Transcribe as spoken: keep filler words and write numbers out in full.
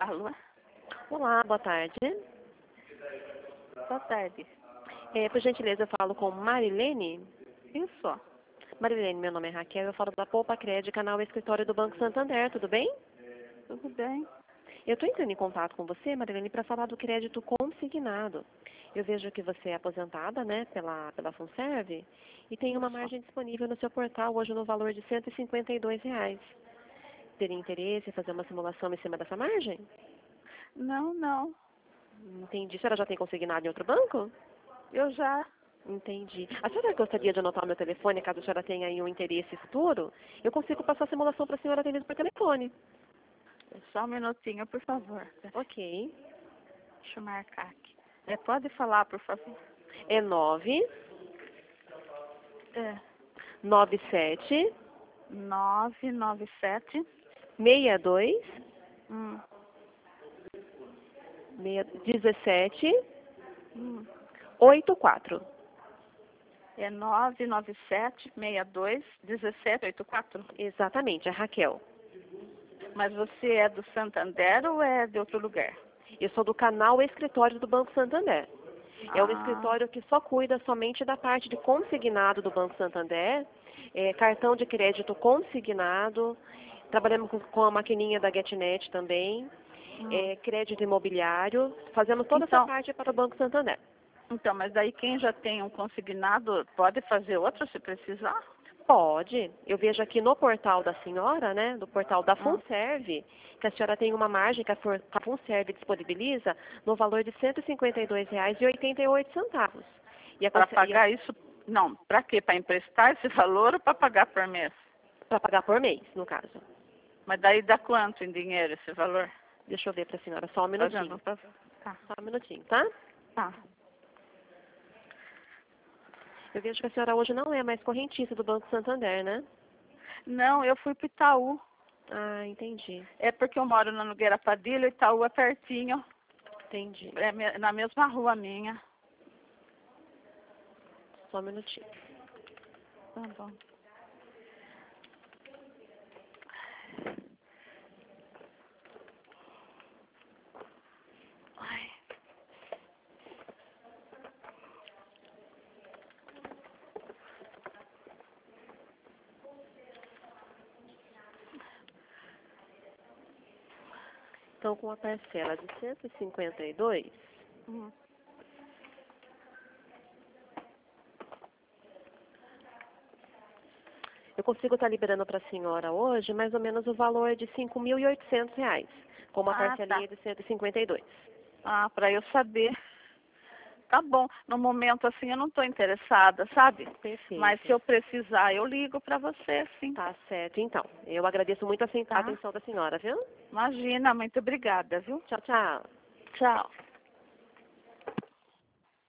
Alô? Olá, boa tarde. Boa tarde. É, por gentileza, eu falo com Marilene. Isso. Marilene, meu nome é Raquel, eu falo da Poupa Crédito, canal Escritório do Banco Santander, tudo bem? Tudo bem? Eu estou entrando em contato com você, Marilene, para falar do crédito consignado. Eu vejo que você é aposentada, né, pela, pela Funserve, e tem uma Isso. margem disponível no seu portal hoje no valor de cento e cinquenta e dois reais. Teria interesse em fazer uma simulação em cima dessa margem? Não, não. Entendi. A senhora já tem consignado em outro banco? Eu já. Entendi. A senhora gostaria de anotar o meu telefone, caso a senhora tenha aí um interesse futuro? Eu consigo passar a simulação para a senhora atendida por telefone. Só um minutinho, por favor. Ok. Deixa eu marcar aqui. É, pode falar, por favor. É nove É. nove sete nove nove sete. seis dois Hum. dezessete Hum. oitenta e quatro. É nove nove sete, seis dois, dezessete oitenta e quatro. Exatamente, é Raquel. Mas você é do Santander ou é de outro lugar? Eu sou do canal Escritório do Banco Santander. É um Ah, escritório que só cuida somente da parte de consignado do Banco Santander, é, cartão de crédito consignado, trabalhamos com, com a maquininha da GetNet também, hum. é, crédito imobiliário, fazemos toda essa Então, parte para o Banco Santander. então, mas daí quem já tem um consignado pode fazer outro se precisar? Pode. Eu vejo aqui no portal da senhora, né, no portal da Hum. Funserve, que a senhora tem uma margem que a For- a Funserve disponibiliza no valor de cento e cinquenta e dois reais e oitenta e oito centavos. E a, Para conse- e a pagar isso, não, para quê? Para emprestar esse valor ou para pagar por mês? para pagar por mês, no caso. Mas daí dá quanto em dinheiro esse valor? Deixa eu ver para a senhora, só um Fazendo, minutinho. tá, tá. Só um minutinho, tá? Tá. Eu vejo que a senhora hoje não é mais correntista do Banco Santander, né? Não, eu fui para Itaú. Ah, entendi. É porque eu moro na Nogueira Padilha, Itaú é pertinho, Entendi. é me- na mesma rua minha. Só um minutinho. Tá bom. Ai. Então, com a parcela de cento e cinquenta e dois, Hum. eu consigo estar liberando para a senhora hoje mais ou menos o valor de cinco mil e oitocentos reais, com uma Ah, tá. parcelinha de cento e cinquenta e dois. Ah, para eu saber. Tá bom. No momento assim eu não estou interessada, sabe? Mas se Perfeito. eu precisar, eu ligo para você, sim. Tá certo, então. Eu agradeço muito a sen- a Tá? atenção da senhora, viu? Imagina, muito obrigada, viu? Tchau, tchau. Tchau.